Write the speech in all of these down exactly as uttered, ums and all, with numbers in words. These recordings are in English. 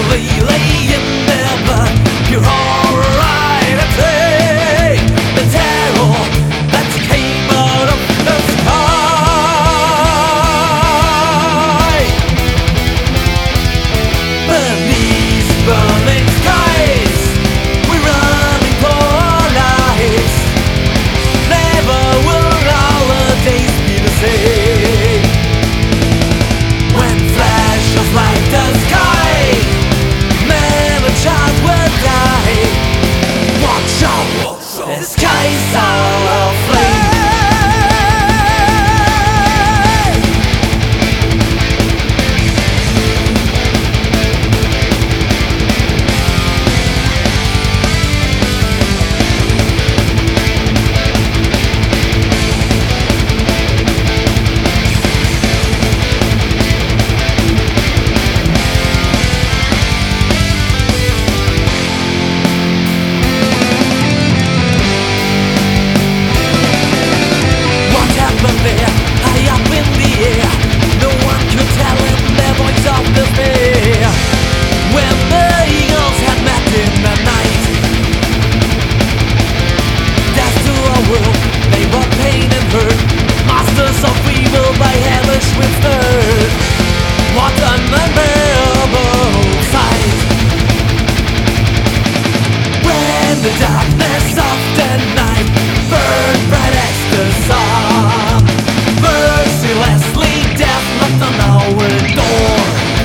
slowly laying there, but you're alright. I take the terror that came out of the sky. Beneath burning skies, we're running for our lives. Never will our days be the same. When flashes light the sky, never child will die. Watch out, the skies are aflame. There, high up in the air, no one could tell him their voice of despair. When the eagles had met in the night, death to our world, they brought pain and hurt, masters of evil by hellish whispered. What an unbearable sight. When the darkness of the night burned bright as the sun, mercilessly death knocked on our door.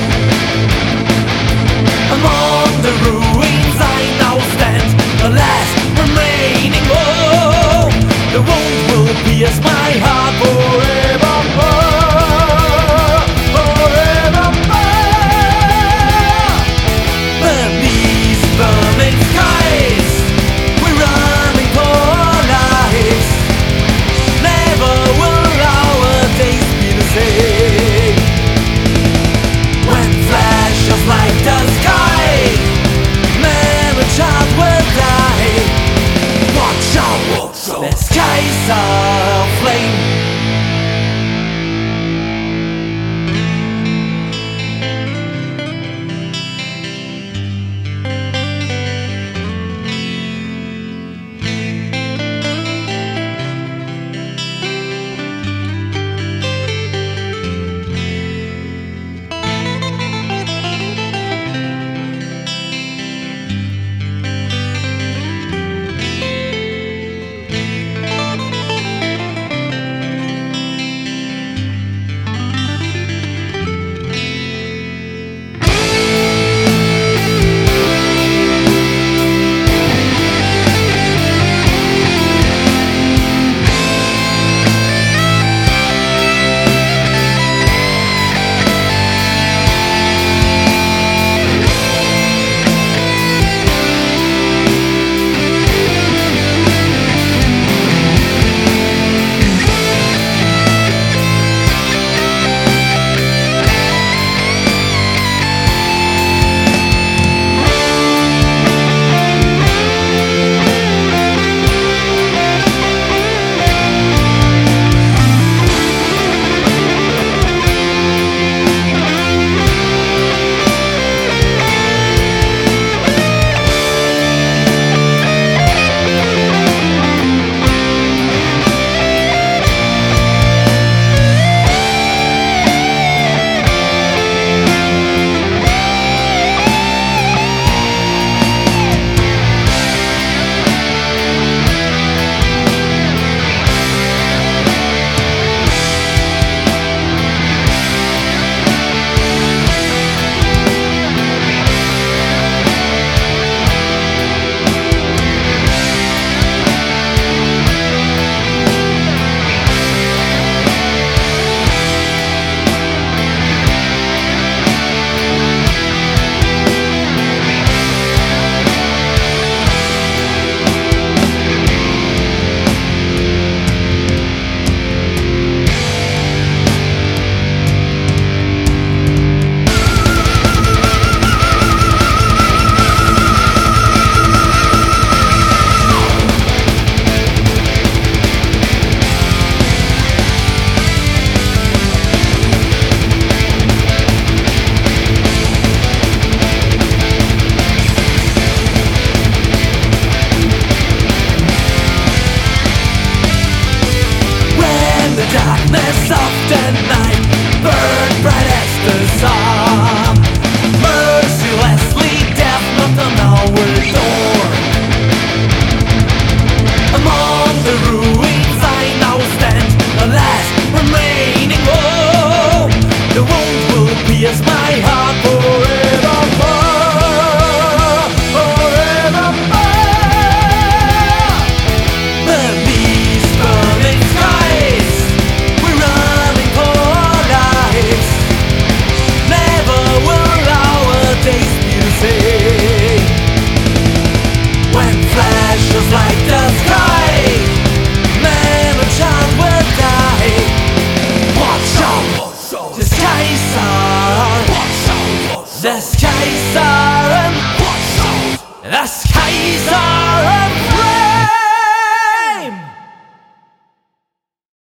Among the ruins I now stand, the last remaining hope. The wound will pierce my heart forevermore, forevermore. Beneath burning skies, we're running for our lives. Never will our days be the same. When flashes light the sky, never child will die. Watch out, the skies are